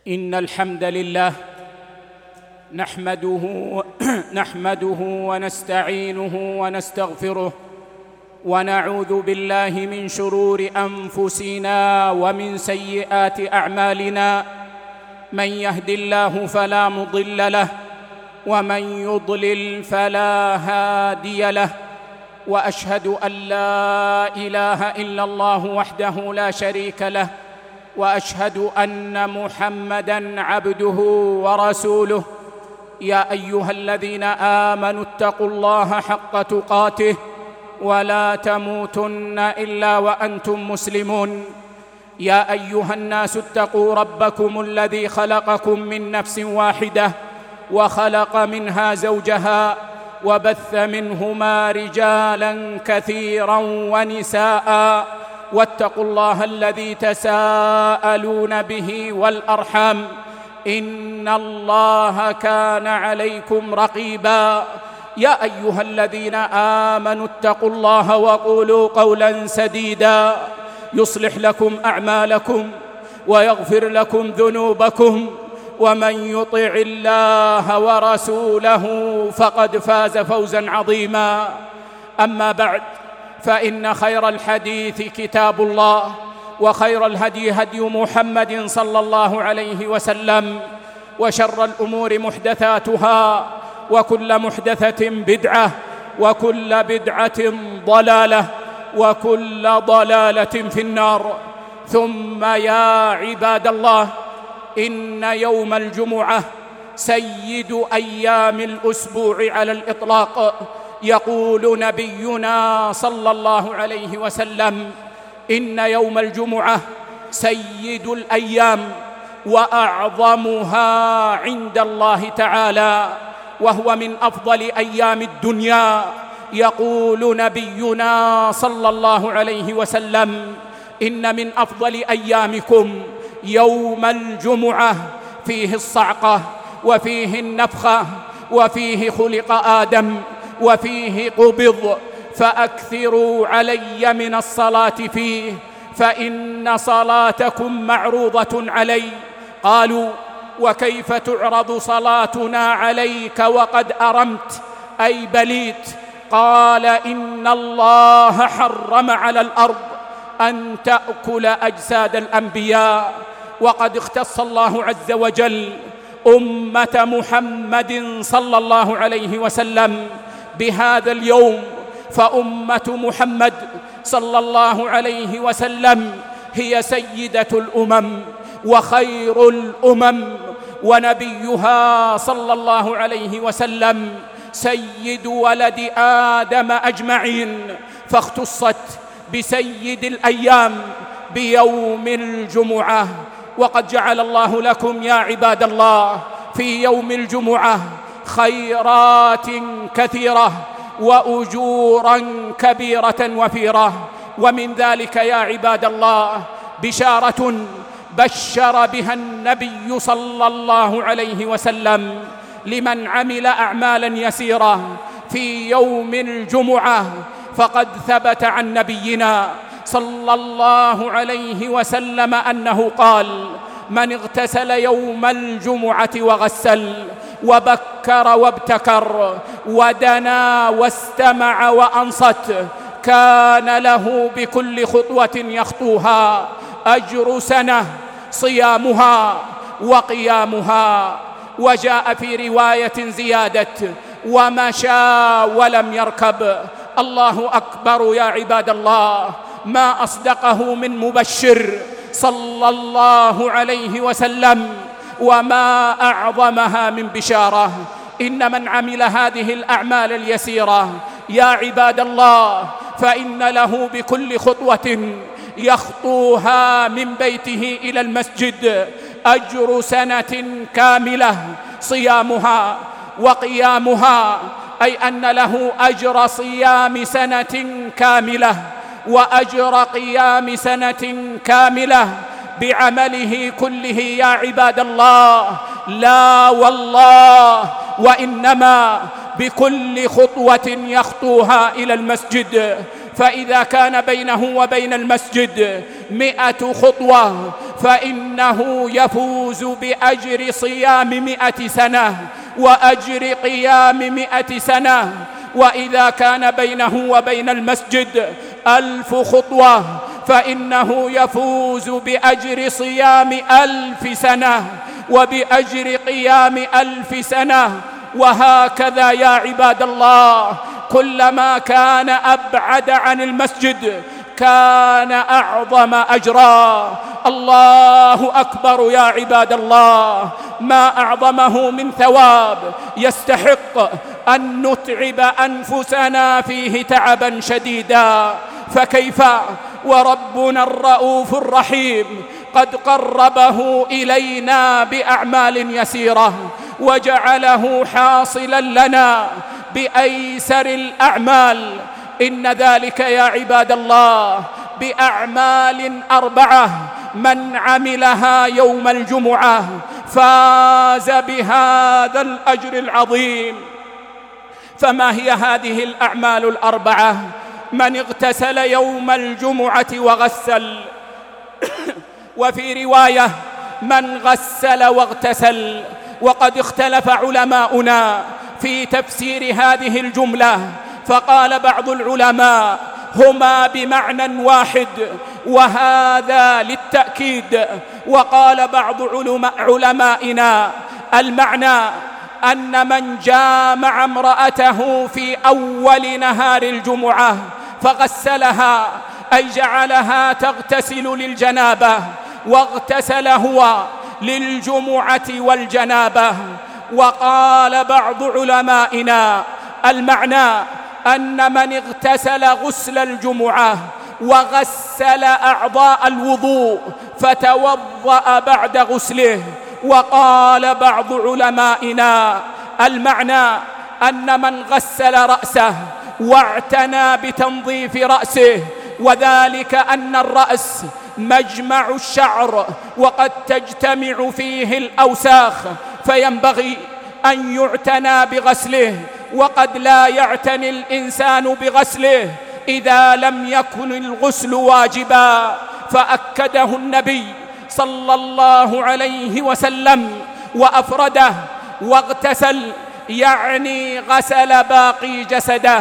إن الحمد لله نحمده ونستعينه ونستغفره ونعوذ بالله من شرور أنفسنا ومن سيئات أعمالنا. من يهد الله فلا مضل له ومن يضلل فلا هادي له، وأشهد أن لا إله إلا الله وحده لا شريك له، وأشهد أن محمدًا عبده ورسوله. يا أيها الذين آمنوا اتقوا الله حق تقاته ولا تموتن إلا وأنتم مسلمون. يا أيها الناس اتقوا ربكم الذي خلقكم من نفس واحدة وخلق منها زوجها وبث منهما رجالاً كثيراً ونساءً، واتقوا الله الذي تساءلون به والأرحام، إن الله كان عليكم رقيباً. يا أيها الذين آمنوا اتقوا الله وقولوا قولاً سديداً يصلح لكم أعمالكم ويغفر لكم ذنوبكم، ومن يطع الله ورسوله فقد فاز فوزاً عظيماً. أما بعد، فإن خير الحديث كتاب الله، وخير الهدي هدي محمد صلى الله عليه وسلم، وشر الأمور محدثاتها، وكل محدثة بدعة، وكل بدعة ضلالة، وكل ضلالة في النار. ثم يا عباد الله، إن يوم الجمعة سيد أيام الأسبوع على الإطلاق. يقول نبينا صلى الله عليه وسلم: إن يوم الجمعة سيد الأيام وأعظمها عند الله تعالى، وهو من أفضل أيام الدنيا. يقول نبينا صلى الله عليه وسلم: إن من أفضل أيامكم يوم الجمعة، فيه الصعقة وفيه النفخة وفيه خلق آدم وفيه قبض، فأكثروا علي من الصلاة فيه، فإن صلاتكم معروضة علي. قالوا: وكيف تعرض صلاتنا عليك وقد أرمت أي بليت؟ قال: إن الله حرم على الأرض أن تأكل أجساد الأنبياء، وقد اختص الله عز وجل أمة محمد صلى الله عليه وسلم بهذا اليوم، فأمة محمد صلى الله عليه وسلم هي سيدة الأمم وخير الأمم، ونبيها صلى الله عليه وسلم سيد ولد آدم أجمعين، فاختصت بسيد الأيام بيوم الجمعة. وقد جعل الله لكم يا عباد الله في يوم الجمعة خيرات كثيرة وأجورا كبيرة وفيرة، ومن ذلك يا عباد الله بشارة بشر بها النبي صلى الله عليه وسلم لمن عمل أعمالا يسيرة في يوم الجمعة. فقد ثبت عن نبينا صلى الله عليه وسلم أنه قال: من اغتسل يوم الجمعة وغسل وبكر وابتكر ودنا واستمع وأنصت، كان له بكل خطوة يخطوها أجر سنة صيامها وقيامها. وجاء في رواية زيادة: ومشى ولم يركب. الله أكبر يا عباد الله، ما أصدقه من مبشر صلى الله عليه وسلم، وما أعظمها من بشارة. إن من عمل هذه الأعمال اليسيرة يا عباد الله فإن له بكل خطوة يخطوها من بيته إلى المسجد أجر سنة كاملة صيامها وقيامها، أي أن له أجر صيام سنة كاملة وأجر قيام سنة كاملة بعمله كله يا عباد الله. لا والله، وإنما بكل خطوة يخطوها إلى المسجد فإذا كان بينه وبين المسجد 100 خطوة فإنه يفوز بأجر صيام 100 سنة وأجر قيام 100 سنة. وإذا كان بينه وبين المسجد 1000 خطوة فإنه يفوز بأجر صيام 1000 سنة وبأجر قيام 1000 سنة. وهكذا يا عباد الله، كلما كان أبعد عن المسجد كان أعظم أجرا. الله أكبر يا عباد الله، ما أعظمه من ثواب يستحق أن نتعب أنفسنا فيه تعبا شديدا. فكيف وربنا الرؤوف الرحيم قد قربه إلينا بأعمال يسيرة وجعله حاصلا لنا بأيسر الأعمال. إن ذلك يا عباد الله بأعمال 4 من عملها يوم الجمعة فاز بهذا الأجر العظيم. فما هي هذه الأعمال 4؟ من اغتسل يوم الجمعة وغسل، وفي رواية من غسل واغتسل. وقد اختلف علماؤنا في تفسير هذه الجملة، فقال بعض العلماء هما بمعنى واحد وهذا للتأكيد، وقال بعض علمائنا المعنى أن من جامع امرأته في أول نهار الجمعة فغسلها أي جعلها تغتسل للجنابة واغتسل هو للجمعة والجنابة. وقال بعض علمائنا المعنى أن من اغتسل غسل الجمعة وغسل أعضاء الوضوء فتوضأ بعد غسله. وقال بعض علمائنا المعنى أن من غسل رأسه واعتنى بتنظيف رأسه، وذلك أن الرأس مجمع الشعر وقد تجتمع فيه الأوساخ، فينبغي أن يعتنى بغسله، وقد لا يعتني الإنسان بغسله إذا لم يكن الغسل واجبا. فأكده النبي صلى الله عليه وسلم وأفرده واغتسل، يعني غسل باقي جسده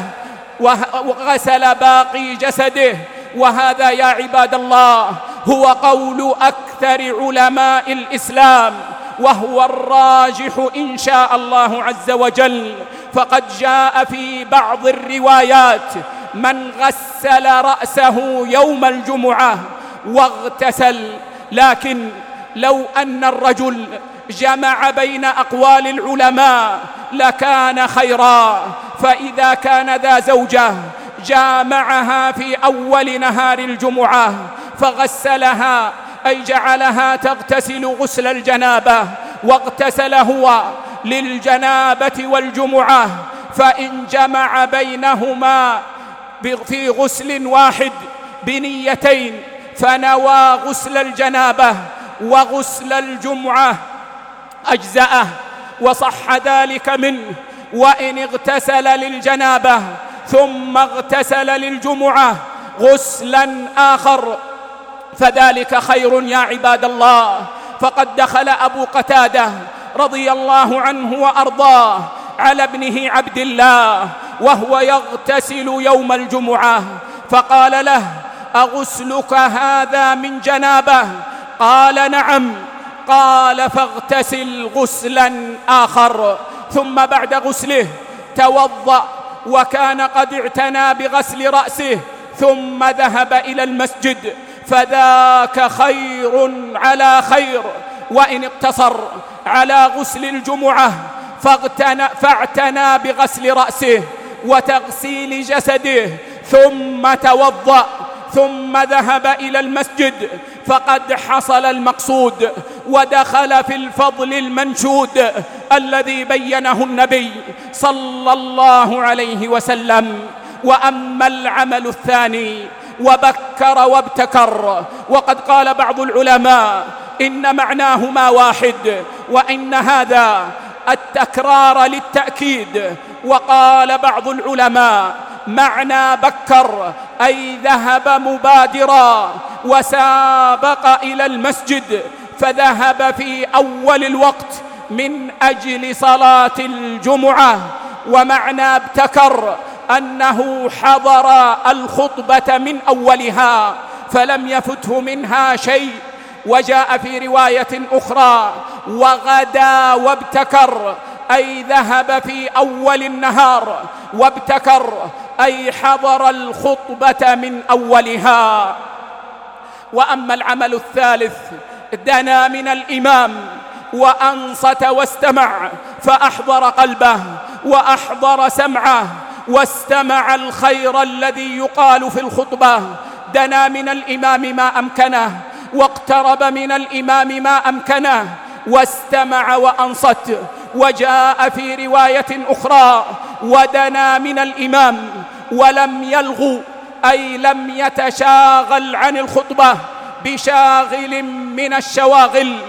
وغسل باقي جسده. وهذا يا عباد الله هو قول أكثر علماء الإسلام، وهو الراجح إن شاء الله عز وجل. فقد جاء في بعض الروايات من غسل رأسه يوم الجمعة واغتسل. لكن لو أن الرجل جمع بين أقوال العلماء لكان خيرا. فإذا كان ذا زوجة جامعها في أول نهار الجمعة فغسلها أي جعلها تغتسل غسل الجنابة واغتسل هو للجنابة والجمعة، فإن جمع بينهما في غسل واحد بنيتين فنوى غسل الجنابة وغسل الجمعة أجزأه وصح ذلك منه. وإن اغتسل للجنابة ثم اغتسل للجمعة غسلا آخر فذلك خير يا عباد الله. فقد دخل أبو قتادة رضي الله عنه وأرضاه على ابنه عبد الله وهو يغتسل يوم الجمعة فقال له: أغسلك هذا من جنابة؟ قال: نعم. قال: فاغتسل غسلا آخر. ثم بعد غسله توضأ، وكان قد اعتنى بغسل رأسه ثم ذهب إلى المسجد، فذاك خير على خير. وإن اقتصر على غسل الجمعة فاعتنى بغسل رأسه وتغسيل جسده ثم توضأ ثم ذهب إلى المسجد فقد حصل المقصود ودخل في الفضل المنشود الذي بينه النبي صلى الله عليه وسلم. وأما العمل الثاني وبكر وابتكر، وقد قال بعض العلماء إن معناهما واحد، وإن هذا التكرار للتأكيد. وقال بعض العلماء معنى بكر أي ذهب مبادرا وسابق إلى المسجد، فذهب في أول الوقت من أجل صلاة الجمعة. ومعنى ابتكر أنه حضر الخطبة من أولها فلم يفته منها شيء. وجاء في رواية أخرى وغدا وابتكر أي ذهب في أول النهار، وابتكر أي حضر الخطبة من أولها. وأما العمل الثالث دنا من الإمام وأنصت واستمع، فأحضر قلبه وأحضر سمعه واستمع الخير الذي يقال في الخطبة. دنا من الإمام ما أمكنه واقترب من الإمام ما أمكنه واستمع وأنصت. وجاء في رواية أخرى ودنا من الإمام ولم يلغو أي لم يتشاغل عن الخطبة بشاغل من الشواغل،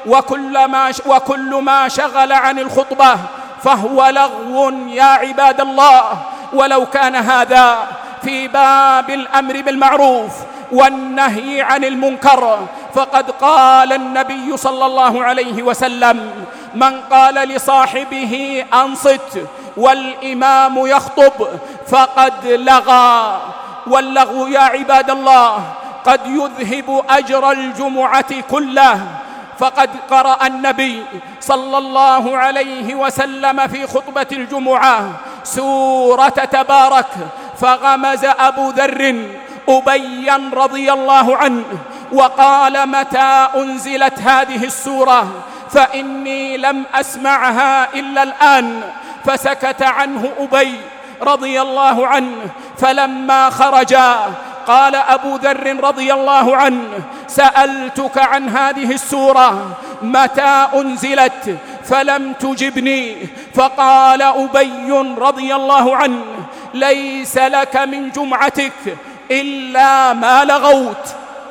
وكل ما شغل عن الخطبة فهو لغو يا عباد الله. ولو كان هذا في باب الأمر بالمعروف والنهي عن المنكر، فقد قال النبي صلى الله عليه وسلم: من قال لصاحبه أنصت والإمام يخطب فقد لغى. واللغو يا عباد الله قد يذهب أجر الجمعة كله. فقد قرأ النبي صلى الله عليه وسلم في خطبة الجمعة سورة تبارك، فغمز أبو ذر أبيا رضي الله عنه وقال: متى أنزلت هذه السورة؟ فإني لم أسمعها إلا الآن. فسكت عنه أبي رضي الله عنه. فلما خرجا قال أبو ذر رضي الله عنه: سألتك عن هذه السورة متى أنزلت فلم تجبني. فقال أبي رضي الله عنه: ليس لك من جمعتك إلا ما لغوت.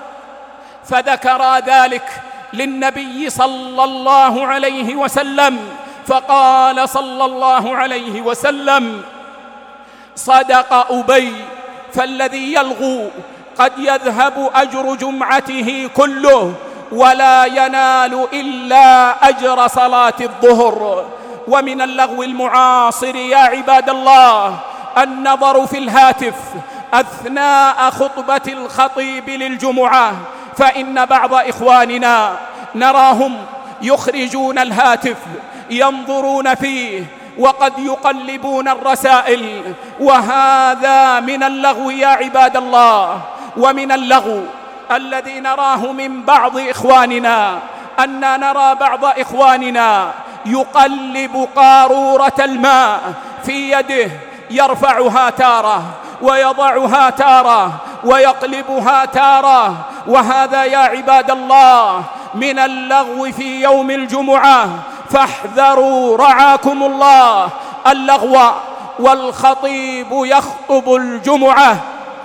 فذكر ذلك للنبي صلى الله عليه وسلم، فقال صلى الله عليه وسلم: صدق أبي، فالذي يلغو قد يذهب أجر جمعته كله ولا ينال إلا أجر صلاة الظهر. ومن اللغو المعاصر يا عباد الله النظر في الهاتف أثناء خطبة الخطيب للجمعة، فإن بعض إخواننا نراهم يخرجون الهاتف ينظرون فيه وقد يقلبون الرسائل، وهذا من اللغو يا عباد الله. ومن اللغو الذي نراه من بعض إخواننا أن نرى بعض إخواننا يقلب قارورة الماء في يده، يرفعها تارة ويضعها تارة ويقلبها تارة، وهذا يا عباد الله من اللغو في يوم الجمعة. فاحذروا رعاكم الله اللغو والخطيب يخطب الجمعة.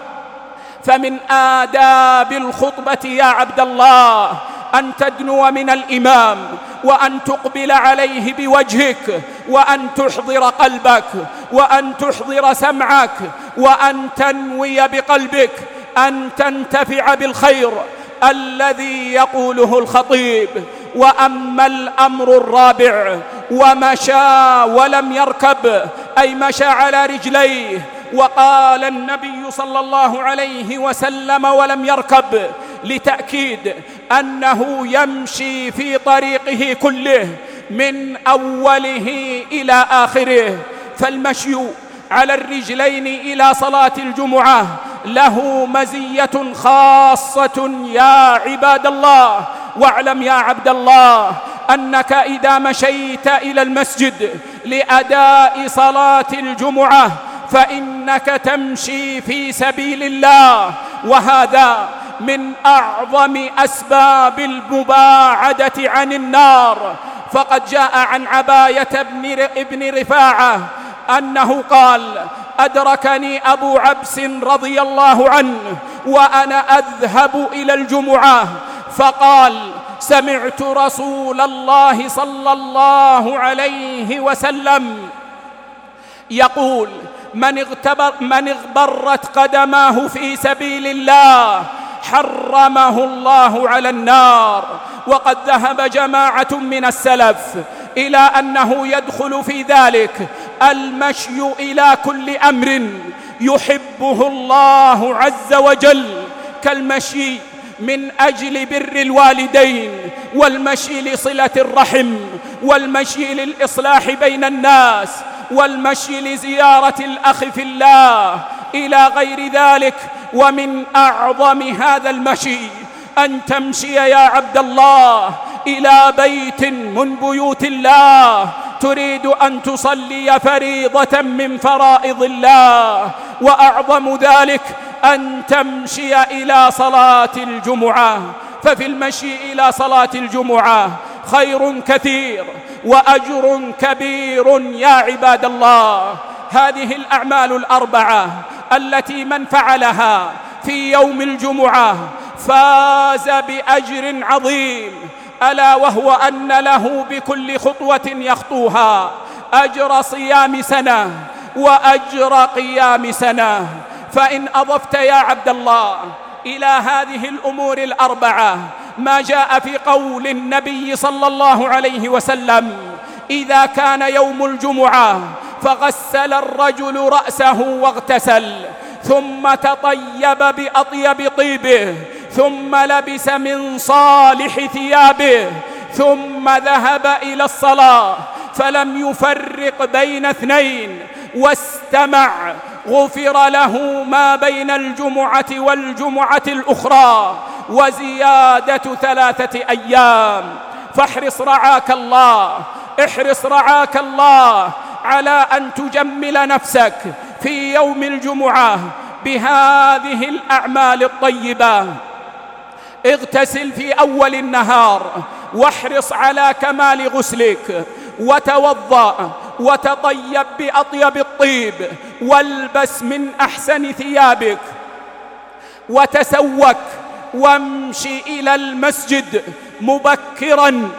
فمن آداب الخطبة يا عبد الله أن تدنو من الإمام وأن تقبل عليه بوجهك، وأن تحضر قلبك، وأن تحضر سمعك، وأن تنوي بقلبك أن تنتفع بالخير الذي يقوله الخطيب. وأما الأمر الرابع ومشى ولم يركب، أي مشى على رجليه، وقال النبي صلى الله عليه وسلم ولم يركب لتأكيد أنه يمشي في طريقه كله من أوله إلى آخره. فالمشي على الرجلين إلى صلاة الجمعة له مزية خاصة يا عباد الله. واعلم يا عبد الله أنك إذا مشيت إلى المسجد لأداء صلاة الجمعة فإنك تمشي في سبيل الله، وهذا من أعظم أسباب المباعدة عن النار. فقد جاء عن عباية ابن رفاعة أنه قال: أدركني أبو عبس رضي الله عنه وأنا أذهب إلى الجمعة، فقال: سمعت رسول الله صلى الله عليه وسلم يقول: من اغبرت قدماه في سبيل الله حرمه الله على النار. وقد ذهب جماعة من السلف إلى أنه يدخل في ذلك المشي إلى كل أمر يحبه الله عز وجل، كالمشي من أجل بر الوالدين، والمشي لصلة الرحم، والمشي للإصلاح بين الناس، والمشي لزيارة الأخ في الله إلى غير ذلك. ومن أعظم هذا المشي أن تمشي يا عبد الله إلى بيت من بيوت الله تريد أن تصلي فريضة من فرائض الله، وأعظم ذلك أن تمشي إلى صلاة الجمعة. ففي المشي إلى صلاة الجمعة خير كثير وأجر كبير يا عباد الله. هذه الأعمال الأربعة التي من فعلها في يوم الجمعة فاز بأجر عظيم، ألا وهو أن له بكل خطوة يخطوها أجر صيام سنة وأجر قيام سنة. فإن أضفت يا عبد الله إلى هذه الأمور الأربعة ما جاء في قول النبي صلى الله عليه وسلم: إذا كان يوم الجمعة فغسل الرجل رأسه واغتسل، ثم تطيب بأطيب طيبه، ثم لبس من صالح ثيابه، ثم ذهب إلى الصلاة فلم يفرق بين اثنين واستمع، غفر له ما بين الجمعة والجمعة الأخرى وزيادة 3 أيام. فاحرص رعاك الله، احرص رعاك الله على أن تجمل نفسك في يوم الجمعة بهذه الأعمال الطيبة. اغتسل في أول النهار واحرص على كمال غسلك، وتوضأ وتطيب بأطيب الطيب، والبس من أحسن ثيابك، وتسوك وامشي إلى المسجد مبكرا.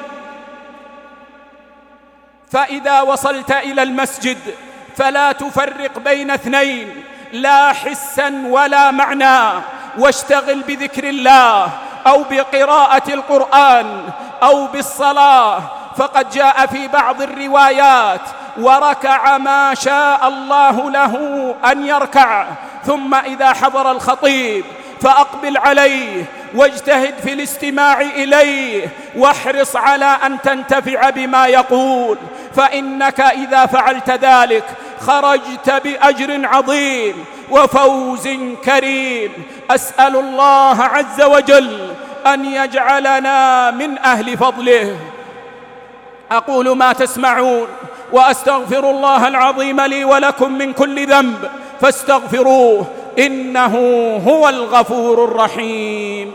فإذا وصلت إلى المسجد فلا تفرق بين اثنين لا حسا ولا معنى، واشتغل بذكر الله أو بقراءة القرآن أو بالصلاة. فقد جاء في بعض الروايات: وركع ما شاء الله له أن يركع، ثم إذا حضر الخطيب فأقبل عليه واجتهد في الاستماع إليه، واحرص على أن تنتفع بما يقول، فإنك إذا فعلت ذلك خرجت بأجر عظيم وفوز كريم. أسأل الله عز وجل أن يجعلنا من أهل فضله. أقول ما تسمعون وأستغفر الله العظيم لي ولكم من كل ذنب فاستغفروه إنه هو الغفور الرحيم.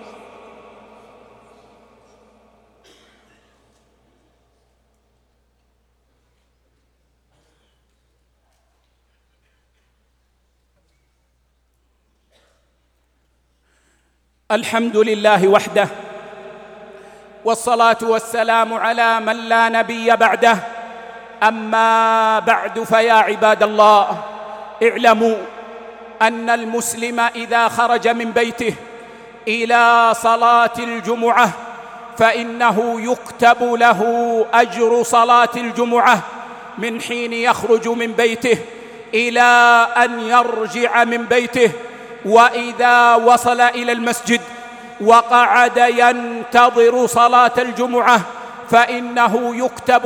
الحمد لله وحده، والصلاة والسلام على من لا نبي بعده. أما بعد، فيا عباد الله، اعلموا أن المسلم إذا خرج من بيته إلى صلاة الجمعة فإنه يكتب له أجر صلاة الجمعة من حين يخرج من بيته إلى أن يرجع من بيته. وإذا وصل إلى المسجد وقعد ينتظر صلاة الجمعة فإنه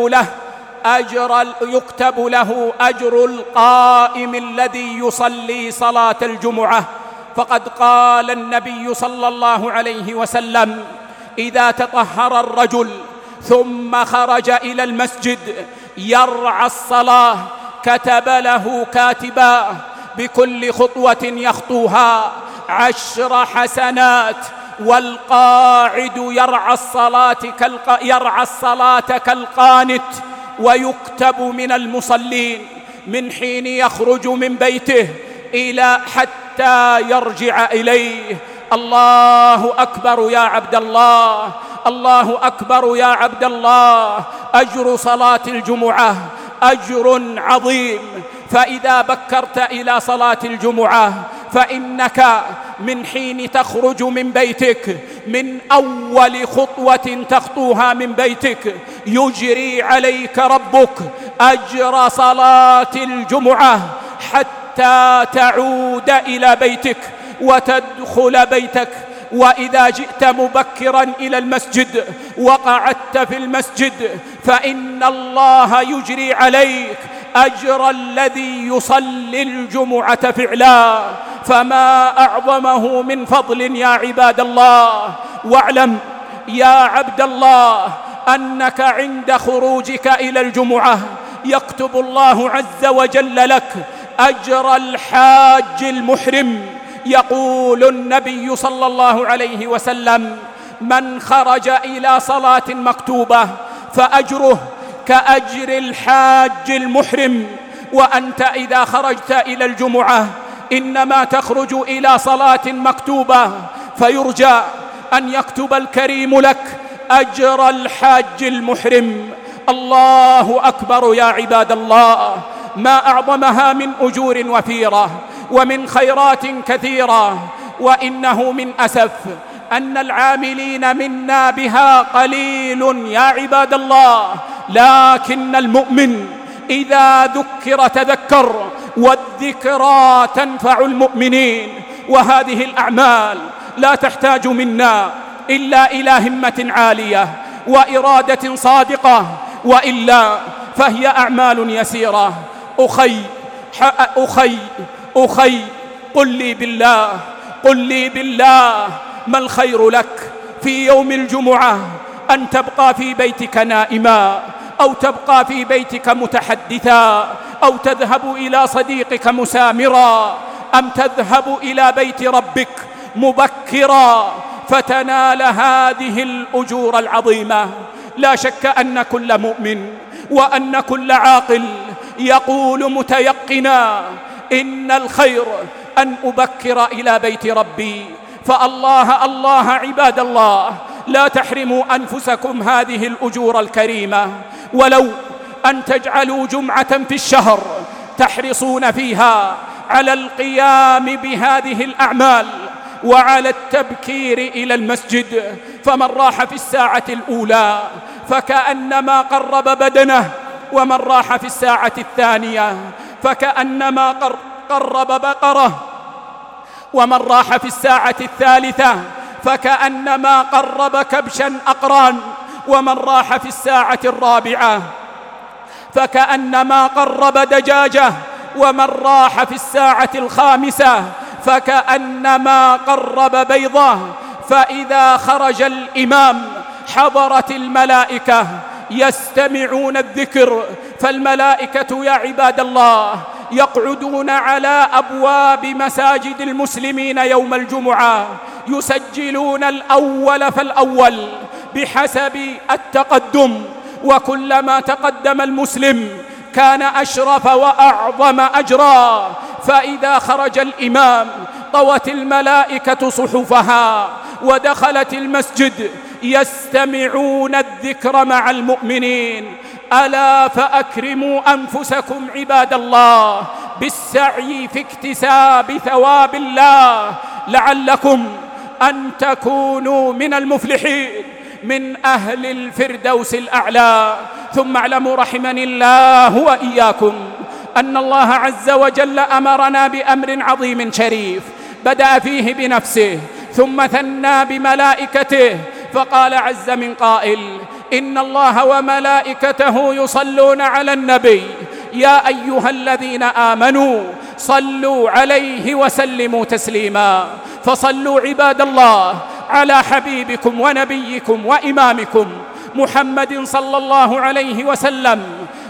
يكتب له أجر القائم الذي يصلي صلاة الجمعة. فقد قال النبي صلى الله عليه وسلم: إذا تطهر الرجل ثم خرج إلى المسجد يرعى الصلاة كتب له كاتبا بكل خطوة يخطوها 10 حسنات، والقاعد يرعى الصلاة كالقانت، ويكتب من المصلين من حين يخرج من بيته إلى حتى يرجع إليه. الله أكبر يا عبد الله، الله أكبر يا عبد الله. أجر صلاة الجمعة أجر عظيم، فإذا بكرت إلى صلاة الجمعة فإنك من حين تخرج من بيتك، من أول خطوة تخطوها من بيتك، يجري عليك ربك أجر صلاة الجمعة حتى تعود إلى بيتك وتدخل بيتك. وإذا جئت مبكرا إلى المسجد وقعدت في المسجد فإن الله يجري عليك أجر الذي يصلي الجمعة فعلا، فما أعظمه من فضل يا عباد الله. واعلم يا عبد الله أنك عند خروجك إلى الجمعة يكتب الله عز وجل لك أجر الحاج المحرم. يقول النبي صلى الله عليه وسلم: من خرج إلى صلاة مكتوبة فأجره كأجر الحاج المحرم. وأنت إذا خرجت إلى الجمعة إنما تخرج إلى صلاة مكتوبة، فيرجى أن يكتب الكريم لك أجر الحاج المحرم. الله أكبر يا عباد الله، ما أعظمها من أجور وفيرة ومن خيرات كثيرة. وإنه من أسف أن العاملين منا بها قليل يا عباد الله، لكن المؤمن إذا ذكر تذكر، والذكرى تنفع المؤمنين. وهذه الأعمال لا تحتاج منا إلا إلى همة عالية وإرادة صادقة، وإلا فهي أعمال يسيرة. أخي قل لي بالله ما الخير لك في يوم الجمعة؟ أن تبقى في بيتك نائما، أو تبقى في بيتك متحدثا، أو تذهب إلى صديقك مسامرا، أم تذهب إلى بيت ربك مبكرا فتنال هذه الأجور العظيمة؟ لا شك أن كل مؤمن وأن كل عاقل يقول متيقنا: إن الخير أن أبكر إلى بيت ربي. فالله عباد الله، لا تحرموا أنفسكم هذه الأجور الكريمة، ولو أن تجعلوا جمعة في الشهر تحرصون فيها على القيام بهذه الأعمال وعلى التبكير إلى المسجد. فمن راح في الساعة الأولى فكأنما قرب بدنه، ومن راح في الساعة الثانية فكأنما قرب بقرة، ومن راح في الساعة الثالثة فكأنما قرب كبشا أقران، ومن راح في الساعة الرابعة فكأنما قرب دجاجة، ومن راح في الساعة الخامسة فكأنما قرب بيضة. فإذا خرج الإمام حضرت الملائكة يستمعون الذكر، فالملائكة يا عباد الله يقعدون على أبواب مساجد المسلمين يوم الجمعة يسجلون الأول فالأول بحسب التقدم، وكلما تقدم المسلم كان أشرف وأعظم أجرا. فإذا خرج الإمام طوت الملائكة صحفها ودخلت المسجد يستمعون الذكر مع المؤمنين. ألا فأكرموا أنفسكم عباد الله بالسعي في اكتساب ثواب الله لعلكم أن تكونوا من المفلحين، من أهل الفردوس الأعلى. ثم اعلموا رحمني الله وإياكم أن الله عز وجل أمرنا بأمر عظيم شريف، بدأ فيه بنفسه ثم ثنى بملائكته، فقال عز من قائل: إن الله وملائكته يصلون على النبي يا أيها الذين آمنوا صلوا عليه وسلموا تسليما. فصلوا عباد الله على حبيبكم ونبيكم وإمامكم محمد صلى الله عليه وسلم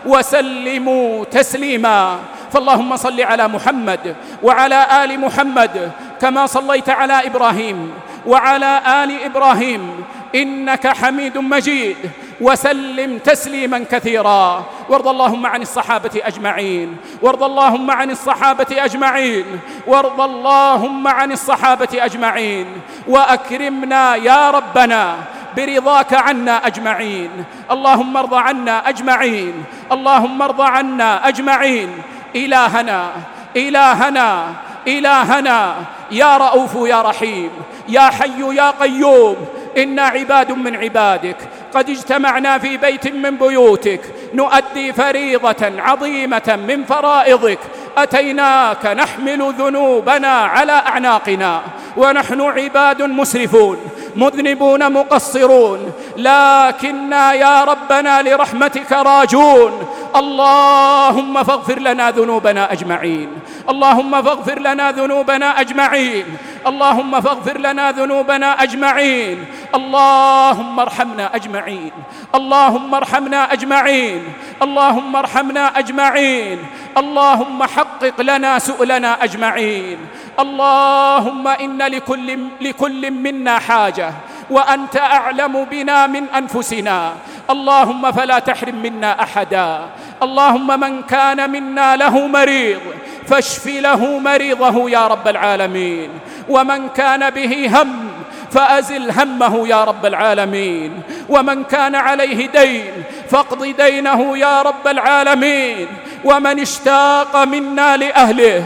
وسلموا تسليما. فاللهم صل على محمد وعلى آل محمد كما صليت على إبراهيم وعلى آل إبراهيم إنك حميد مجيد، وسلم تسليما كثيرا. وارض اللهم عن الصحابة أجمعين، وارض اللهم عن الصحابة أجمعين، وارض اللهم عن الصحابة أجمعين، وأكرمنا يا ربنا برضاك عنا أجمعين. اللهم ارض عنا أجمعين، اللهم ارض عنا أجمعين. إلهنا إلهنا إلهنا يا رؤوف يا رحيم يا حي يا قيوم، إنا عباد من عبادك قد اجتمعنا في بيت من بيوتك نؤدي فريضة عظيمة من فرائضك، أتيناك نحمل ذنوبنا على أعناقنا ونحن عباد مسرفون مذنبون مقصرون، لكننا يا ربنا لرحمتك راجون. اللهم فاغفر لنا ذنوبنا أجمعين، اللهم فاغفر لنا ذنوبنا أجمعين، اللهم فاغفر لنا ذنوبنا أجمعين، اللهم ارحمنا أجمعين، اللهم ارحمنا أجمعين، اللهم ارحمنا أجمعين، اللهم حقق لنا سؤلنا أجمعين. اللهم إن لكل منا حاجة وأنت أعلم بنا من أنفسنا، اللهم فلا تحرم منا أحدا. اللهم من كان منا له مريض فاشف له مريضه يا رب العالمين، ومن كان به هم فأزل همه يا رب العالمين، ومن كان عليه دين فاقض دينه يا رب العالمين، ومن اشتاق منا لأهله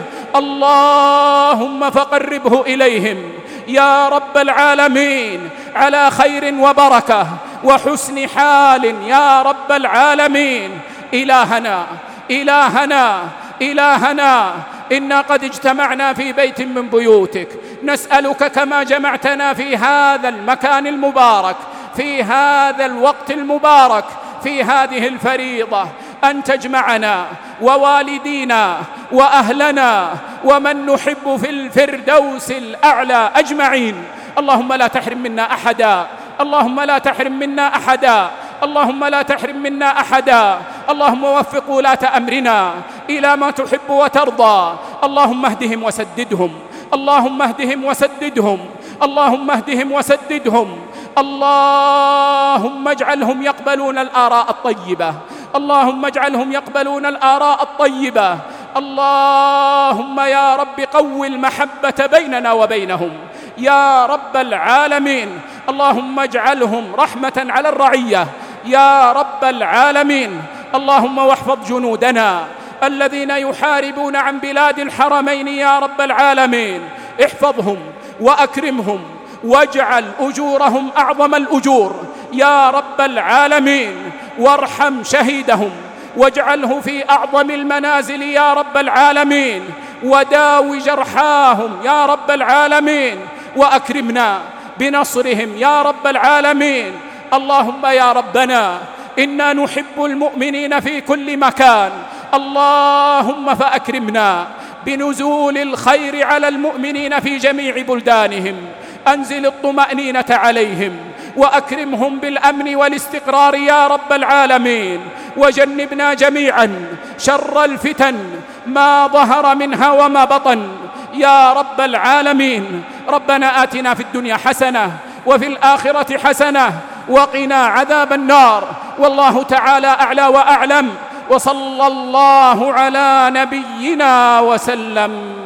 اللهم فقربه إليهم يا رب العالمين على خير وبركة وحسن حال يا رب العالمين. إلهنا إلهنا إلهنا إنا قد اجتمعنا في بيت من بيوتك نسألك كما جمعتنا في هذا المكان المبارك في هذا الوقت المبارك في هذه الفريضة أن تجمعنا ووالدينا وأهلنا ومن نحب في الفردوس الأعلى أجمعين. اللهم لا تحرم منا أحدا، اللهم لا تحرم منا أحدا، اللهم لا تحرم منا أحدا. اللهم وفق ولاة أمرنا إلى ما تحب وترضى، اللهم اهدهم وسددهم، اللهم اهدهم وسددهم، اللهم اهدهم وسددهم. اللهم اجعلهم يقبلون الآراء الطيبة، اللهم اجعلهم يقبلون الآراء الطيبة. اللهم يا رب قوي المحبة بيننا وبينهم يا رب العالمين. اللهم اجعلهم رحمة على الرعية يا رب العالمين. اللهم واحفظ جنودنا الذين يحاربون عن بلاد الحرمين يا رب العالمين، احفظهم وأكرمهم واجعل أجورهم أعظم الأجور يا رب العالمين، وارحم شهيدهم واجعله في أعظم المنازل يا رب العالمين، وداوي جرحاهم يا رب العالمين، وأكرمنا بنصرهم يا رب العالمين. اللهم يا ربنا إنا نحب المؤمنين في كل مكان، اللهم فأكرمنا بنزول الخير على المؤمنين في جميع بلدانهم، أنزل الطمأنينة عليهم وأكرمهم بالأمن والاستقرار يا رب العالمين، وجنبنا جميعا شر الفتن ما ظهر منها وما بطن يا رب العالمين. ربنا آتنا في الدنيا حسنة وفي الآخرة حسنة وقنا عذاب النار، والله تعالى أعلى وأعلم، وصلى الله على نبينا وسلم.